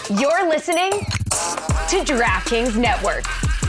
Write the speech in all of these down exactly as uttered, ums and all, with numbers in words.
You're listening to DraftKings Network.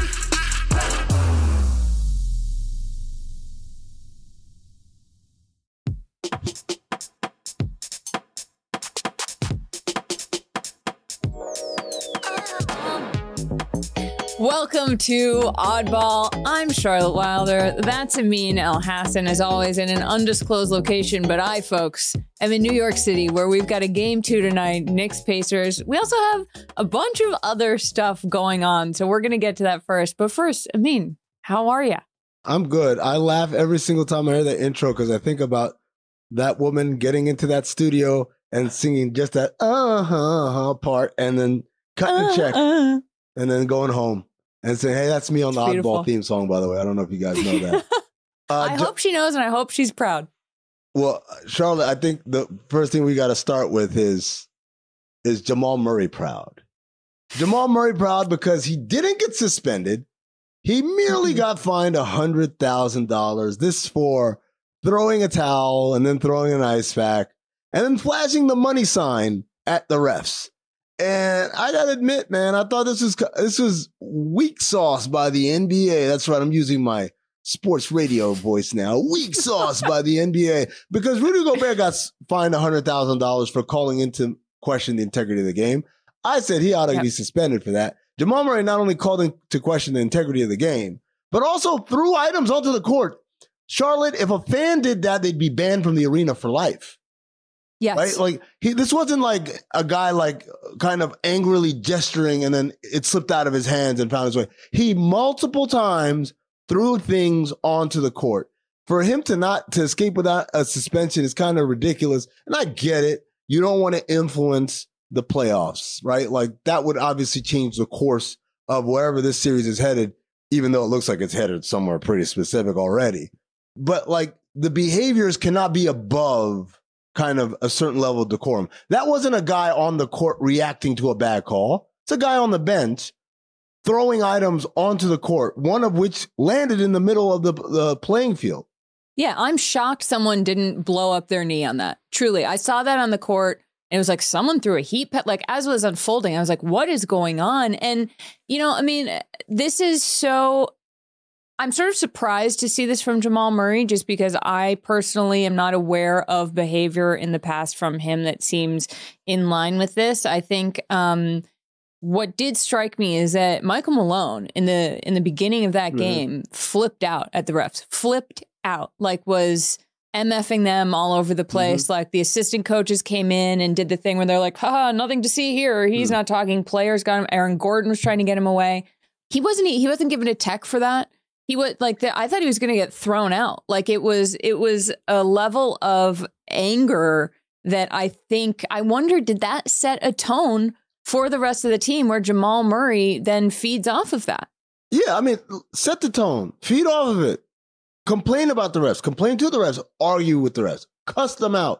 Welcome to Oddball. I'm Charlotte Wilder. That's Amin Elhassan, as always, in an undisclosed location. But I, folks, am in New York City, where we've got a game two tonight, Knicks Pacers. We also have a bunch of other stuff going on, so we're going to get to that first. But first, Amin, how are you? I'm good. I laugh every single time I hear that intro because I think about that woman getting into that studio and singing just that uh-huh, uh-huh part and then cutting uh, a check uh. and then going home. And say, hey, that's me on the Oddball beautiful. Theme song, by the way. I don't know if you guys know that. uh, I hope she knows, and I hope she's proud. Well, Charlotte, I think the first thing we got to start with is, is Jamal Murray proud. Jamal Murray proud because he didn't get suspended. He merely mm-hmm. got fined one hundred thousand dollars. This for throwing a towel and then throwing an ice pack and then flashing the money sign at the refs. And I gotta admit, man, I thought this was this was weak sauce by the N B A. That's right, I'm using my sports radio voice now. Weak sauce by the N B A because Rudy Gobert got fined one hundred thousand dollars for calling into question the integrity of the game. I said he ought to yep. be suspended for that. Jamal Murray not only called into question the integrity of the game, but also threw items onto the court. Charlotte, if a fan did that, they'd be banned from the arena for life. Yes. Right? Like he, this wasn't like a guy like kind of angrily gesturing and then it slipped out of his hands and found his way. He multiple times threw things onto the court. For him to not to escape without a suspension is kind of ridiculous. And I get it. You don't want to influence the playoffs, right? Like that would obviously change the course of wherever this series is headed, even though it looks like it's headed somewhere pretty specific already. But like the behaviors cannot be above kind of a certain level of decorum. That wasn't a guy on the court reacting to a bad call. It's a guy on the bench throwing items onto the court, one of which landed in the middle of the, the playing field. Yeah, I'm shocked someone didn't blow up their knee on that. Truly, I saw that on the court. And it was like someone threw a heat pet, like as it was unfolding, I was like, what is going on? And, you know, I mean, this is so... I'm sort of surprised to see this from Jamal Murray just because I personally am not aware of behavior in the past from him that seems in line with this. I think um, what did strike me is that Michael Malone in the in the beginning of that mm-hmm. game flipped out at the refs, flipped out, like was MFing them all over the place. Mm-hmm. Like the assistant coaches came in and did the thing where they're like, haha, nothing to see here. He's mm-hmm. not talking. Players got him. Aaron Gordon was trying to get him away. He wasn't he wasn't given a tech for that. He would like the, I thought he was going to get thrown out. Like it was it was a level of anger that I think I wonder, did that set a tone for the rest of the team where Jamal Murray then feeds off of that? Yeah, I mean, set the tone, feed off of it, complain about the refs, complain to the refs, argue with the refs, cuss them out.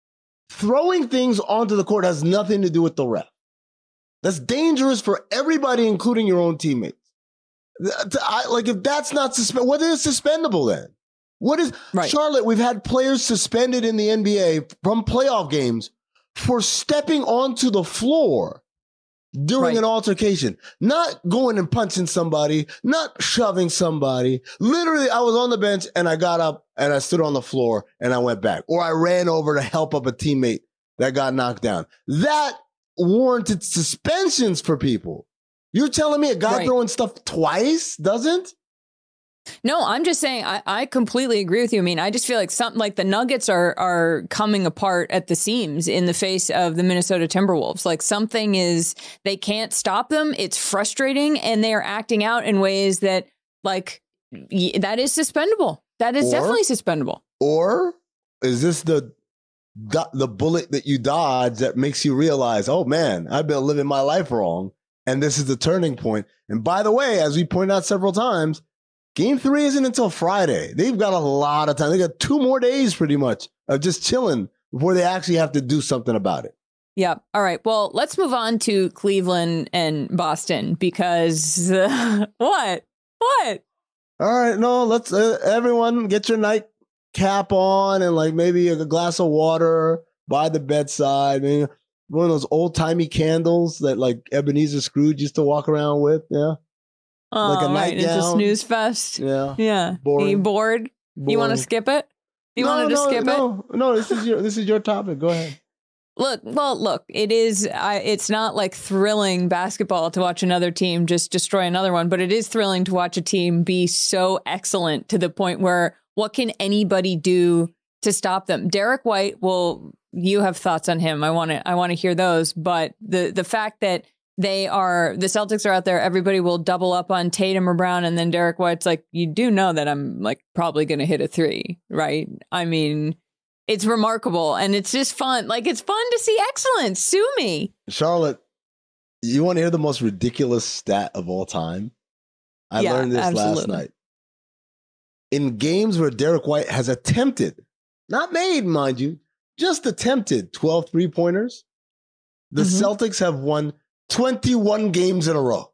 Throwing things onto the court has nothing to do with the ref. That's dangerous for everybody, including your own teammates. I, like if that's not suspend, what is suspendable then? What is right. Charlotte? We've had players suspended in the N B A from playoff games for stepping onto the floor during right. an altercation, not going and punching somebody, not shoving somebody. Literally, I was on the bench and I got up and I stood on the floor and I went back, or I ran over to help up a teammate that got knocked down. That warranted suspensions for people. You're telling me a guy right. throwing stuff twice doesn't? No, I'm just saying I, I completely agree with you. I mean, I just feel like something like the Nuggets are are coming apart at the seams in the face of the Minnesota Timberwolves. Like something is, they can't stop them. It's frustrating. And they are acting out in ways that like that is suspendable. That is or, definitely suspendable. Or is this the the bullet that you dodge that makes you realize, oh, man, I've been living my life wrong. And this is the turning point. And by the way, as we pointed out several times, game three isn't until Friday. They've got a lot of time. They got two more days pretty much of just chilling before they actually have to do something about it. Yeah. All right. Well, let's move on to Cleveland and Boston because uh, what? What? All right. No, let's uh, everyone get your nightcap on and like maybe a glass of water by the bedside. I mean, one of those old timey candles that like Ebenezer Scrooge used to walk around with. Yeah. Oh, like a right. It's a nightgown. snooze fest. Yeah. Yeah. Boring. Are you bored? Boring. You want to skip it? You no, wanted to no, skip no, it? No, this is your this is your topic. Go ahead. Look, well, look, it is, I, it's not like thrilling basketball to watch another team just destroy another one, but it is thrilling to watch a team be so excellent to the point where what can anybody do to stop them? Derek White, well, you have thoughts on him. I want to, I want to hear those, but the, the fact that they are, the Celtics are out there, everybody will double up on Tatum or Brown, and then Derek White's like, you do know that I'm like probably going to hit a three, right? I mean, it's remarkable, and it's just fun. Like, it's fun to see excellence. Sue me. Charlotte, you want to hear the most ridiculous stat of all time? I Yeah, learned this absolutely. last night. In games where Derek White has attempted, not made, mind you, just attempted twelve three-pointers, the Mhm. Celtics have won twenty-one games in a row.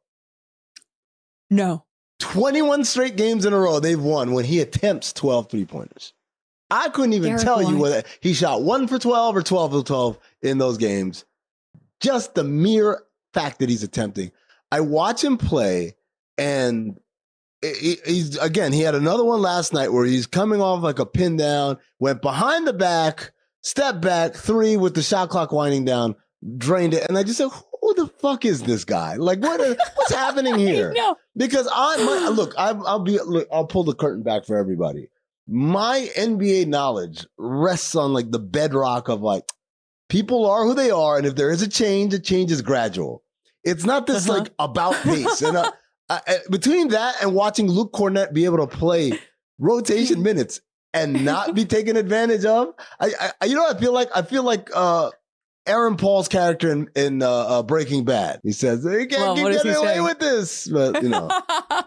No. twenty-one straight games in a row they've won when he attempts twelve three-pointers. I couldn't even Derek tell you White. whether he shot one for twelve or twelve for twelve in those games. Just the mere fact that he's attempting. I watch him play, and he- he's again, he had another one last night where he's coming off like a pin down, went behind the back, step back, three with the shot clock winding down, drained it. And I just said, who the fuck is this guy? Like, what? Is, what's happening here? No. Because I my, look, I, I'll be look, I'll pull the curtain back for everybody. My N B A knowledge rests on like the bedrock of like people are who they are, and if there is a change, the change is gradual. It's not this Uh-huh. like about pace. And uh, I, I, between that and watching Luke Cornett be able to play rotation minutes and not be taken advantage of, I, I you know what I feel like? I feel like uh, Aaron Paul's character in, in uh, uh, Breaking Bad. He says, "You can't Well, keep what does getting he away say? with this," but you know.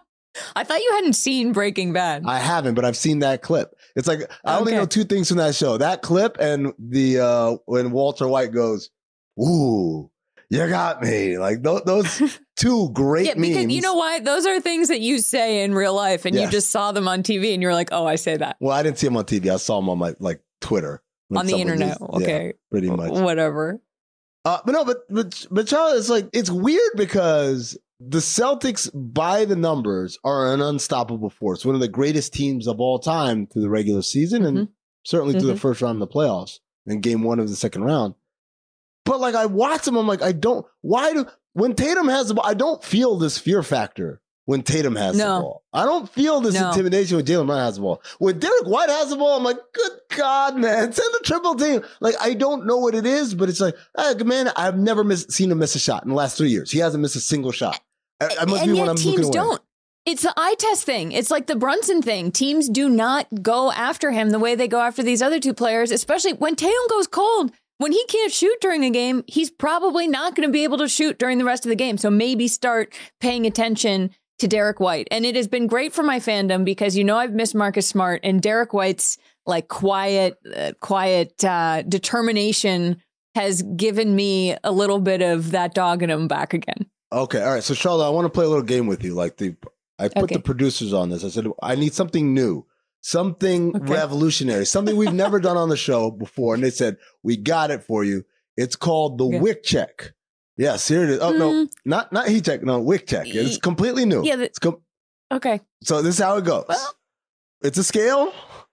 I thought you hadn't seen Breaking Bad. I haven't, but I've seen that clip. It's like I only Okay. know two things from that show: that clip and the uh, when Walter White goes, "Ooh, you got me!" Like those, those two great yeah, because memes. you know why? Those are things that you say in real life, and Yes. you just saw them on T V, and you're like, "Oh, I say that Well, I didn't see him on T V. I saw him on my like Twitter when on the someone internet." used- yeah, Okay, pretty much. whatever. Uh, but no, but but but Charlie, it's like it's weird because the Celtics, by the numbers, are an unstoppable force. One of the greatest teams of all time through the regular season, and Mhm. certainly through the Mhm. first round of the playoffs and game one of the second round. But like I watch them, I'm like, I don't. Why do when Tatum has the ball, I don't feel this fear factor when Tatum has No. the ball. I don't feel this No. intimidation when Jalen Brown has the ball. When Derek White has the ball, I'm like, good God, man, send the triple team. Like I don't know what it is, but it's like, ah, man, I've never missed, seen him miss a shot in the last three years. He hasn't missed a single shot. I, I must and be yet when I'm teams looking away. don't. It's the eye test thing. It's like the Brunson thing. Teams do not go after him the way they go after these other two players, especially when Tatum goes cold. When he can't shoot during a game, he's probably not going to be able to shoot during the rest of the game. So maybe start paying attention to Derek White. And it has been great for my fandom because, you know, I've missed Marcus Smart, and Derek White's like quiet, uh, quiet uh, determination has given me a little bit of that dog in him back again. Okay, all right. So Charlotte, I want to play a little game with you. Like the, I put Okay. the producers on this. I said I need something new, something Okay. revolutionary, something we've never done on the show before. And they said we got it for you. It's called the Okay. Wick Check. Yes, here it is. Oh no, Mm. not not heat check. No, Wick Check. It's Ye- completely new. Yeah, the- It's com- Okay. so this is how it goes. Well- It's a scale,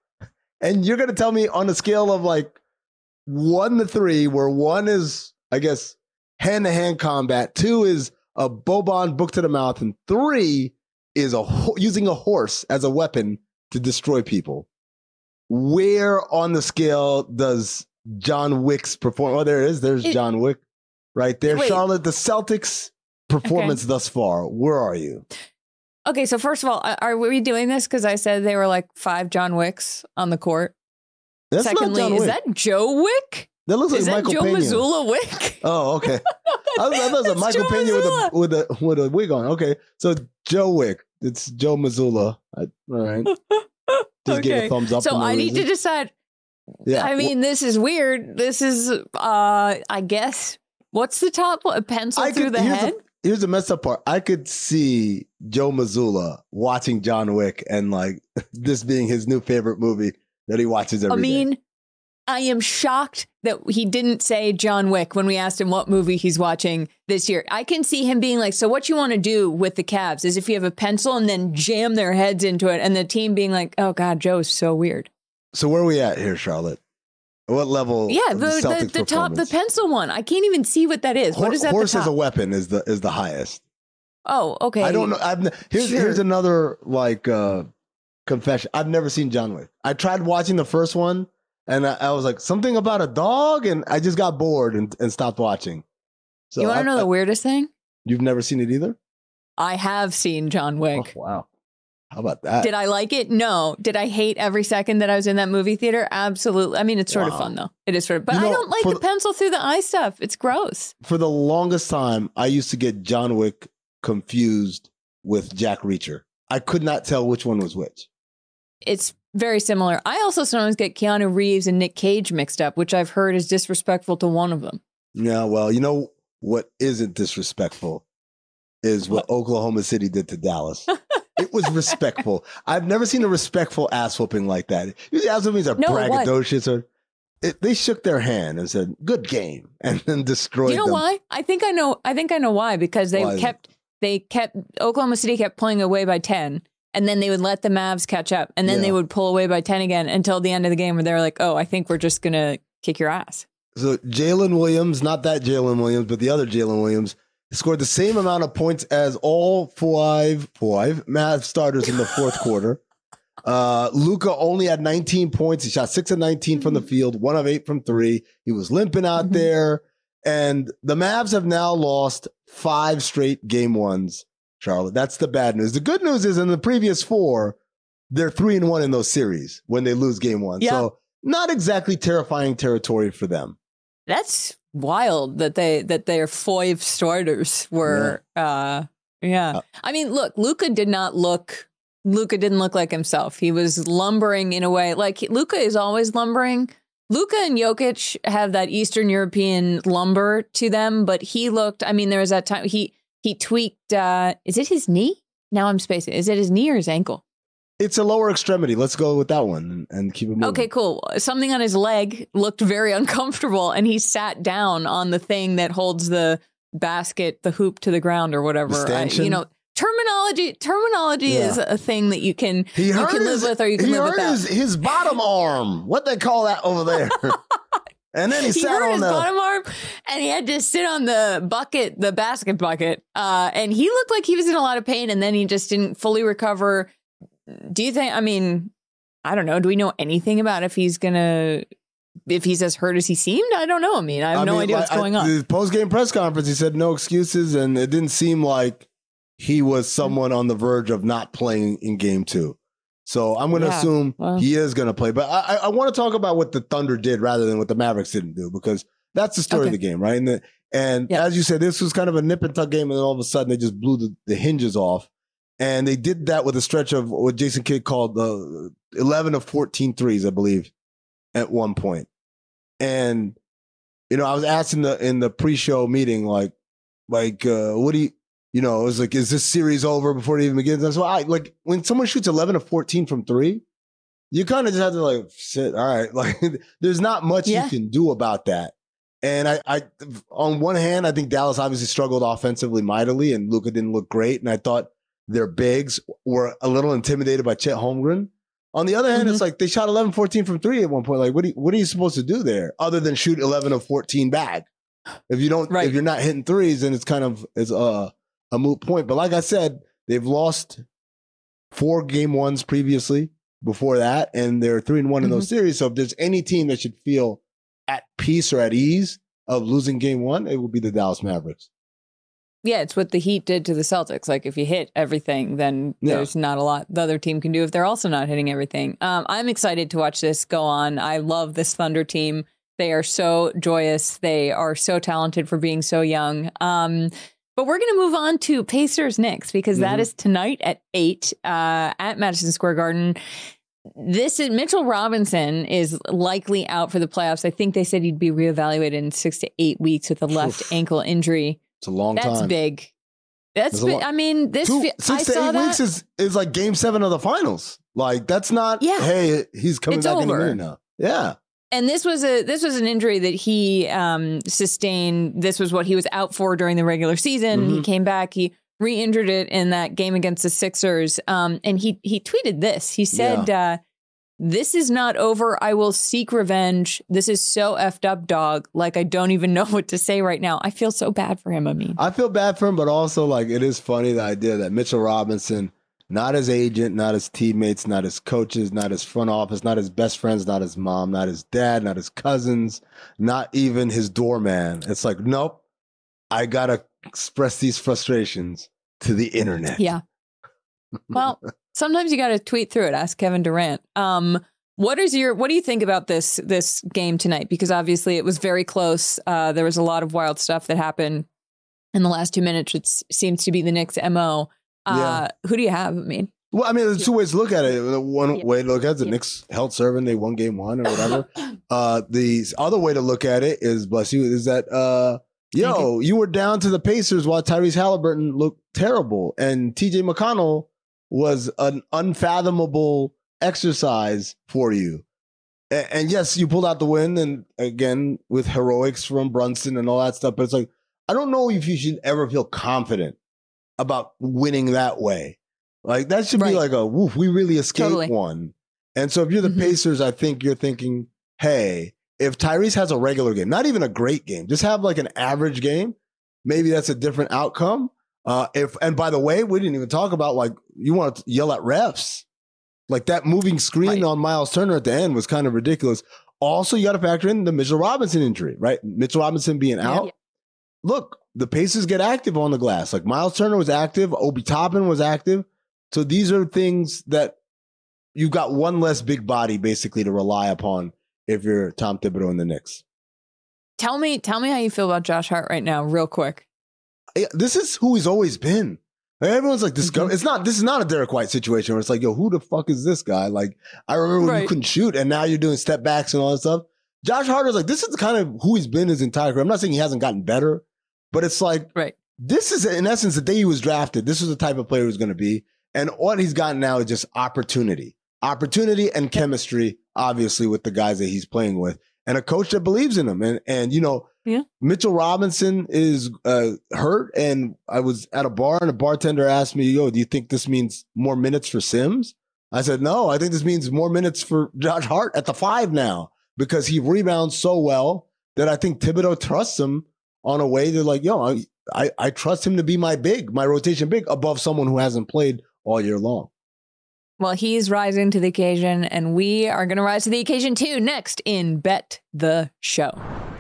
and you're gonna tell me on a scale of like one to three, where one is, I guess, hand to hand combat, two is a Boban book to the mouth, and three is a ho- using a horse as a weapon to destroy people. Where on the scale does John Wick's perform? Oh, there it is. There's It- John Wick right there. Wait. Charlotte, the Celtics performance thus far. Where are you? Okay, so first of all, are are we doing this because I said they were like five John Wicks on the court? That's Secondly, not John is Wick. that Joe Wick? That looks like Is that Michael Joe Pena. Missoula Wick? Oh, okay. I thought that was a It's Michael Joe Pena with Mazzulla. a with a with a wig on. Okay, so Joe Wick. It's Joe Mazzulla. I, all right. Just gave Okay. a thumbs up. So for no I need to reason. decide. Yeah. I mean, this is weird. This is, uh, I guess, what's the top one? A pencil I through could- the here's head? The, here's the messed up part. I could see Joe Mazzulla watching John Wick and like this being his new favorite movie that he watches every I day. mean, I am shocked that he didn't say John Wick when we asked him what movie he's watching this year. I can see him being like, so what you want to do with the Cavs is if you have a pencil and then jam their heads into it, and the team being like, oh God, Joe's so weird. So where are we at here, Charlotte? What level? Yeah, of the, the, the, the top, the pencil one. I can't even see what that is. Hor- what is that? Horse as a weapon is the is the highest. Oh, okay. I don't know. I've, here's Sure. here's another like uh, confession. I've never seen John Wick. I tried watching the first one, and I, I was like, something about a dog, and I just got bored and, and stopped watching. So you want to know I, the weirdest thing? You've never seen it either? I have seen John Wick. Oh, wow. How about that? Did I like it? No. Did I hate every second that I was in that movie theater? Absolutely. I mean, it's sort Wow. of fun, though. It is sort of, but You know, I don't like for the the- pencil through the eye stuff. It's gross. For the longest time, I used to get John Wick confused with Jack Reacher. I could not tell which one was which. It's very similar. I also sometimes get Keanu Reeves and Nick Cage mixed up, which I've heard is disrespectful to one of them. Yeah, well, you know what isn't disrespectful is what Oklahoma City did to Dallas. It was respectful. I've never seen a respectful ass whooping like that. Usually ass whoopings are No, what? braggadocious. Or it, they shook their hand and said, "Good game," and then destroyed You know them. why? I think I know. I think I know why. Because they Why is it? kept, they kept Oklahoma City kept pulling away by ten, and then they would let the Mavs catch up, and then Yeah. they would pull away by ten again until the end of the game, where they were like, "Oh, I think we're just gonna kick your ass." So Jalen Williams, not that Jalen Williams, but the other Jalen Williams, scored the same amount of points as all five five Mavs starters in the fourth quarter. Uh, Luka only had nineteen points. He shot six of nineteen from the field, one of eight from three. He was limping out Mhm. there. And the Mavs have now lost five straight game ones, Charlotte. That's the bad news. The good news is in the previous four, they're three and one in those series when they lose game one. Yeah. So not exactly terrifying territory for them. That's wild that they that their five starters were. Uh, yeah, Uh, I mean, look, Luka did not look. Luka didn't look like himself. He was lumbering in a way like Luka is always lumbering. Luka and Jokic have that Eastern European lumber to them, but he looked. I mean, there was that time he he tweaked. Uh, is it his knee? Now I'm spacing. Is it his knee or his ankle? It's a lower extremity. Let's go with that one and, and keep it moving. Okay, cool. Something on his leg looked very uncomfortable, and he sat down on the thing that holds the basket, the hoop to the ground, or whatever. The I, stanchion? you know, terminology. Terminology Yeah. is a thing that you can He you hurt can live his, with, or you can he live hurt without. his, his bottom arm. What they call that over there? And then he, He sat hurt on his the. bottom arm, and he had to sit on the bucket, the basket bucket. Uh, and he looked like he was in a lot of pain, and then he just didn't fully recover. Do you think? I mean, I don't know. Do we know anything about if he's gonna, if he's as hurt as he seemed? I don't know. I mean, I have I no mean, idea like, what's going I, on. The post game press conference, he said no excuses, and it didn't seem like he was someone on the verge of not playing in game two. So I'm going to Yeah, assume well. he is going to play. But I, I, I want to talk about what the Thunder did rather than what the Mavericks didn't do, because that's the story Okay. of the game, right? And the, and Yeah. as you said, this was kind of a nip and tuck game, and then all of a sudden they just blew the, the hinges off. And they did that with a stretch of what Jason Kidd called the eleven of fourteen threes, I believe, at one point. And, you know, I was asked in the, in the pre-show meeting, like, like, uh, what do you, you know, it was like, is this series over before it even begins? And so I, like, when someone shoots eleven of fourteen from three, you kind of just have to like, shit, all right. Like, there's not much Yeah. you can do about that. And I, I, on one hand, I think Dallas obviously struggled offensively mightily, and Luka didn't look great. And I thought their bigs were a little intimidated by Chet Holmgren. On the other hand, Mhm. it's like they shot eleven fourteen from three at one point. Like, what, do you, what are you supposed to do there other than shoot eleven of fourteen back? If you don't, Right. if you're not hitting threes, then it's kind of, it's a, a moot point. But like I said, they've lost four game ones previously before that, and they're three and one in those series. So if there's any team that should feel at peace or at ease of losing game one, it would be the Dallas Mavericks. Yeah, it's what the Heat did to the Celtics. Like, if you hit everything, then Yeah. there's not a lot the other team can do if they're also not hitting everything. Um, I'm excited to watch this go on. I love this Thunder team. They are so joyous. They are so talented for being so young. Um, but we're going to move on to Pacers Knicks, because that Mhm. is tonight at eight uh, at Madison Square Garden. This is Mitchell Robinson is likely out for the playoffs. I think they said he'd be reevaluated in six to eight weeks with a left Oof. ankle injury. It's a long That's time. big. That's That's a big. lot. I mean, this Two, fe- six I to saw eight that. weeks is, is like game seven of the finals. Like, that's not, Yeah. hey, he's coming It's back in a over. minute now. Yeah. And this was a this was an injury that he um, sustained. This was what he was out for during the regular season. Mm-hmm. He came back. He re-injured it in that game against the Sixers. Um, and he he tweeted this. He said, yeah. uh, "This is not over. I will seek revenge. This is so effed up, dog. Like, I don't even know what to say right now. I feel so bad for him. I mean, I feel bad for him, but also like it is funny the idea that Mitchell Robinson, not his agent, not his teammates, not his coaches, not his front office, not his best friends, not his mom, not his dad, not his cousins, not even his doorman. It's like, nope, I got to express these frustrations to the internet." Yeah. Well, sometimes you got to tweet through it. Ask Kevin Durant. Um, what is your what do you think about this this game tonight? Because obviously it was very close. Uh, there was a lot of wild stuff that happened in the last two minutes, which seems to be the Knicks' M O. Uh, yeah. Who do you have? I mean, well, I mean, there's two ways to look at it. One yeah. way to look at it is the yeah. Knicks held serving, they won game one or whatever. uh, the other way to look at it is, bless you, is that, uh, yo, you. you were down to the Pacers while Tyrese Halliburton looked terrible. And T J McConnell was an unfathomable exercise for you. And, and yes, you pulled out the win. And again, with heroics from Brunson and all that stuff. But it's like, I don't know if you should ever feel confident about winning that way. Like that should right. be like a, woof, we really escaped totally. one. And so if you're the mm-hmm. Pacers, I think you're thinking, hey, if Tyrese has a regular game, not even a great game, just have like an average game, maybe that's a different outcome. Uh, if and by the way, we didn't even talk about like you want to yell at refs. Like that moving screen right. on Miles Turner at the end was kind of ridiculous. Also, you got to factor in the Mitchell Robinson injury, right? Mitchell Robinson being out. Yeah, yeah. Look, the Pacers get active on the glass. Like Miles Turner was active. Obi Toppin was active. So these are things that you've got one less big body basically to rely upon if you're Tom Thibodeau and the Knicks. Tell me, tell me how you feel about Josh Hart right now, real quick. This is who he's always been. Like, everyone's like, this mm-hmm. It's not, this is not a Derek White situation where it's like, yo, who the fuck is this guy? Like, I remember when right. you couldn't shoot and now you're doing step backs and all that stuff. Josh Hart is like, this is kind of who he's been his entire career. I'm not saying he hasn't gotten better, but it's like, right. this is in essence the day he was drafted. This is the type of player he's going to be. And what he's gotten now is just opportunity, opportunity and chemistry, obviously, with the guys that he's playing with and a coach that believes in him. And, and you know, yeah. Mitchell Robinson is uh, hurt. And I was at a bar and a bartender asked me, yo, do you think this means more minutes for Sims? I said, no, I think this means more minutes for Josh Hart at the five now because he rebounds so well that I think Thibodeau trusts him on a way that like, yo, I, I, I trust him to be my big, my rotation big above someone who hasn't played all year long. Well, he's rising to the occasion, and we are going to rise to the occasion too next in Bet the Show.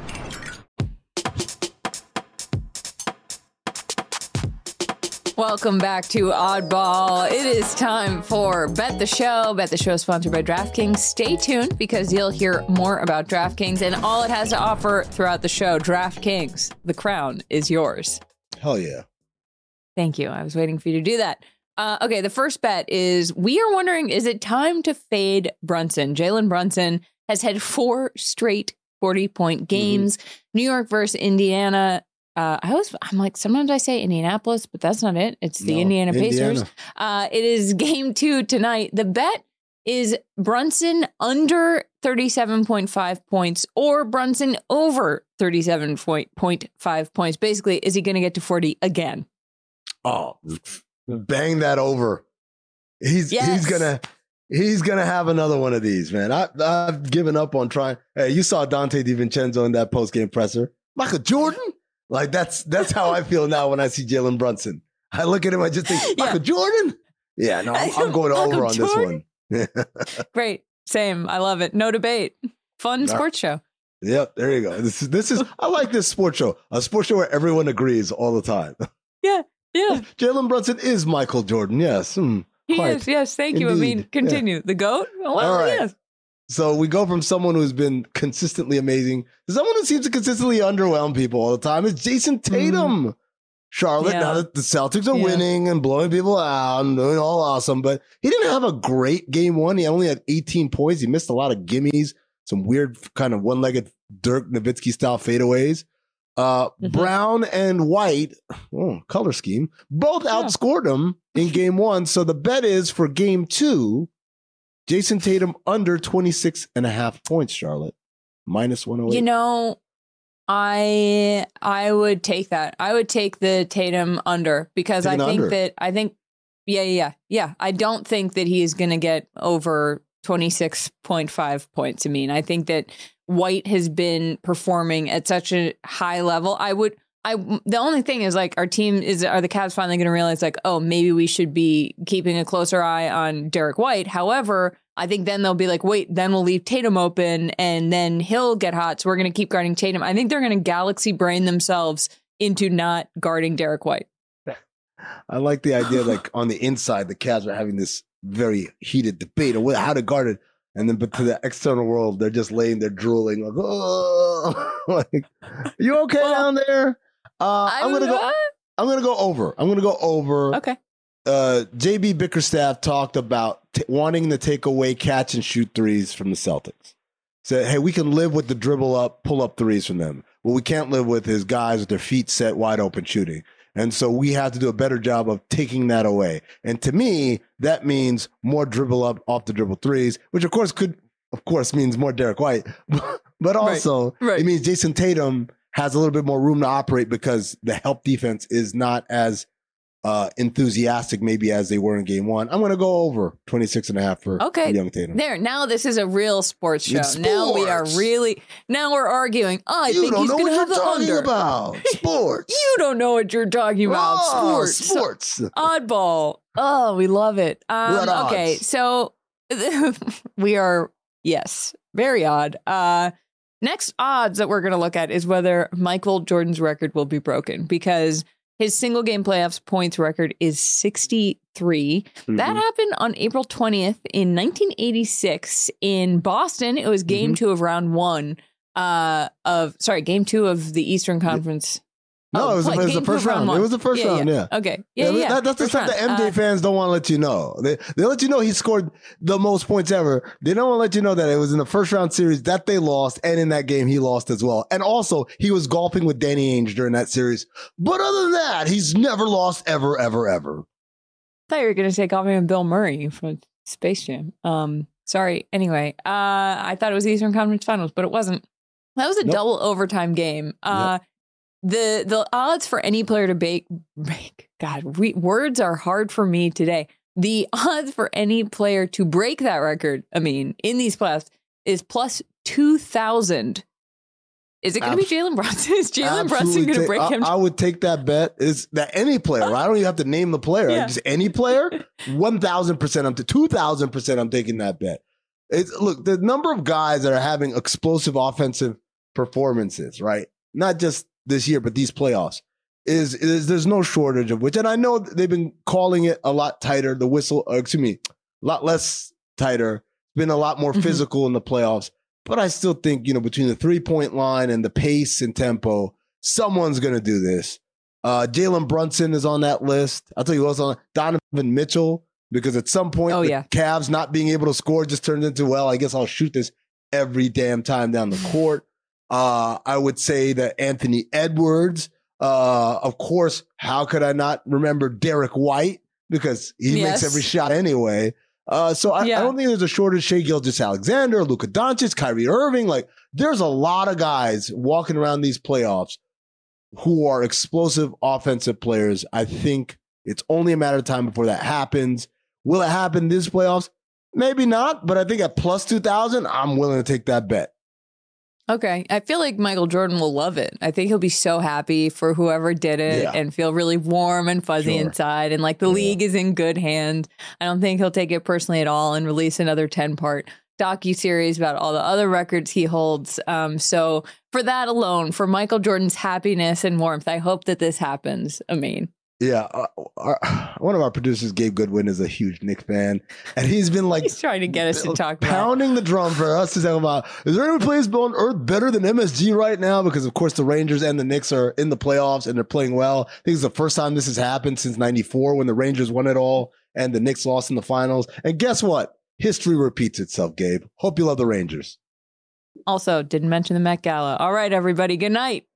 Welcome back to Oddball. It is time for Bet the Show. Bet the Show is sponsored by DraftKings. Stay tuned because you'll hear more about DraftKings and all it has to offer throughout the show. DraftKings, the crown is yours. Hell yeah. Thank you. I was waiting for you to do that. Uh, okay, the first bet is we are wondering, is it time to fade Brunson? Jalen Brunson has had four straight forty-point games. Mm-hmm. New York versus Indiana. Uh, I always, I'm like, sometimes I say Indianapolis, but that's not it. It's the no, Indiana Pacers. Indiana. Uh, it is game two tonight. The bet is Brunson under thirty-seven point five points or Brunson over thirty-seven point five points. Basically, is he going to get to forty again? Oh, bang that over. He's yes. he's gonna he's gonna have another one of these, man. I, I've given up on trying. Hey, you saw Dante DiVincenzo in that post game presser. Michael Jordan, like that's that's how I feel now when I see Jalen Brunson. I look at him, I just think yeah. Michael Jordan. Yeah, no, I'm, I'm going over on Jordan. this one. Great, same. I love it. No debate. Fun sports show. Yep, there you go. This is this is. I like this sports show. A sports show where everyone agrees all the time. Yeah. Yeah. Jalen Brunson is Michael Jordan. Yes. Hmm, he is. Yes. Thank Indeed. you. I mean, continue. Yeah. The GOAT? Well, all right. Yes. So we go from someone who's been consistently amazing to someone who seems to consistently underwhelm people all the time. It's Jason Tatum. Mm. Charlotte, yeah. now that the Celtics are yeah. winning and blowing people out and doing all awesome, but he didn't have a great game one. He only had eighteen points. He missed a lot of gimmies, some weird kind of one-legged Dirk Nowitzki style fadeaways. Uh, mm-hmm. Brown and White, oh, color scheme, both yeah. outscored him in game one. So the bet is for game two, Jason Tatum under twenty-six and a half points, Charlotte. minus one oh eight. You know, I I would take that. I would take the Tatum under because Take I an think under. that I think yeah, yeah, yeah. yeah. I don't think that he is going to get over twenty-six point five points. I mean, I think that White has been performing at such a high level. I would I the only thing is like our team is are the Cavs finally going to realize like, oh, maybe we should be keeping a closer eye on Derek White. However, I think then they'll be like, wait, then we'll leave Tatum open and then he'll get hot. So we're going to keep guarding Tatum. I think they're going to galaxy brain themselves into not guarding Derek White. I like the idea, like on the inside, the Cavs are having this very heated debate of how to guard it. And then, but to the external world, they're just laying there drooling, like, oh, like, you okay Well, down there? Uh, I'm gonna go. I'm gonna go over. I'm gonna go over. Okay. Uh, J B Bickerstaff talked about t- wanting to take away catch and shoot threes from the Celtics. Said, hey, we can live with the dribble up, pull up threes from them. What we can't live with is guys with their feet set wide open shooting. And so we have to do a better job of taking that away. And to me, that means more dribble up off the dribble threes, which of course could, of course, means more Derek White, but also Right, right. it means Jason Tatum has a little bit more room to operate because the help defense is not as uh, enthusiastic maybe as they were in game one. I'm going to go over twenty-six and a half for Okay. young Tatum. There, now this is a real sports show. It's Now we are sports. really, now we're arguing. Oh, I you think don't he's know going what to you're have the talking under. about. Sports. You don't know what you're talking about. Oh, sports. sports. Oddball. Oh, we love it. Um, What odds? okay, so we are, yes, very odd. Uh, next odds that we're going to look at is whether Michael Jordan's record will be broken because his single game playoffs points record is sixty-three. Mhm. That happened on April twentieth in nineteen eighty-six in Boston. It was game Mhm. two of round one uh, of, sorry, game two of the Eastern Conference. No, Oh, it was, play- it was the game two first of round round. one. It was the first Yeah, round, yeah. yeah. Okay. Yeah, yeah. that- that's the First stuff that round. M J Uh, fans don't want to let you know. They they let you know he scored the most points ever. They don't want to let you know that it was in the first round series that they lost, and in that game he lost as well. And also he was golfing with Danny Ainge during that series. But other than that, he's never lost ever, ever, ever. I thought you were going to say call me Bill Murray from Space Jam. Um, sorry. Anyway, uh, I thought it was the Eastern Conference Finals, but it wasn't. That was a Nope. double overtime game. Uh, the the odds for any player to break, break God, we, words are hard for me today. The odds for any player to break that record, I mean, in these playoffs, is plus two thousand. Is it going to be Jalen Brunson? Is Jalen Brunson Absolutely going to ta- break I, him? I would take that bet. Is that any player? I don't even have to name the player. Yeah. Just any player. One thousand percent. I'm to two thousand percent. I'm taking that bet. It's look the number of guys that are having explosive offensive performances. Right, not just this year, but these playoffs is is there's no shortage of which. And I know they've been calling it a lot tighter. The whistle, uh, excuse me, a lot less tighter. It's been a lot more Mhm. physical in the playoffs. But I still think, you know, between the three-point line and the pace and tempo, someone's going to do this. Uh, Jalen Brunson is on that list. I'll tell you what's on Donovan Mitchell, because at some point, Oh, the yeah. Cavs not being able to score just turns into, well, I guess I'll shoot this every damn time down the court. Uh, I would say that Anthony Edwards, uh, of course, how could I not remember Derek White? Because he Yes. makes every shot anyway. Uh, so I, Yeah. I don't think there's a shortage. Shea Gilgeous-Alexander, Luka Doncic, Kyrie Irving. Like, there's a lot of guys walking around these playoffs who are explosive offensive players. I think it's only a matter of time before that happens. Will it happen this playoffs? Maybe not, but I think at plus two thousand, I'm willing to take that bet. Okay. I feel like Michael Jordan will love it. I think he'll be so happy for whoever did it Yeah. and feel really warm and fuzzy Sure. inside. And like the Yeah. league is in good hands. I don't think he'll take it personally at all and release another ten part docuseries about all the other records he holds. Um, so for that alone, for Michael Jordan's happiness and warmth, I hope that this happens. I mean, Yeah, uh, our, one of our producers, Gabe Goodwin, is a huge Knicks fan, and he's been like he's trying to get us to talk about pounding the drum for us to talk about. Is there any place on earth better than M S G right now? Because of course the Rangers and the Knicks are in the playoffs and they're playing well. I think it's the first time this has happened since ninety-four when the Rangers won it all and the Knicks lost in the finals. And guess what? History repeats itself, Gabe. Hope you love the Rangers. Also, didn't mention the Met Gala. All right, everybody. Good night.